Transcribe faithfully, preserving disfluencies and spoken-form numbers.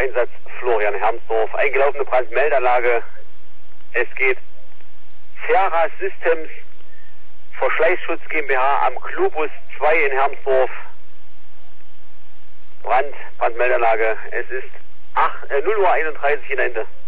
Einsatz Florian Hermsdorf. Eingelaufene Brandmeldeanlage. Es geht Ferra Systems, Verschleißschutz GmbH am Globus zwei in Hermsdorf. Brand, Brandmeldeanlage. Es ist null Uhr einunddreißig in Ende.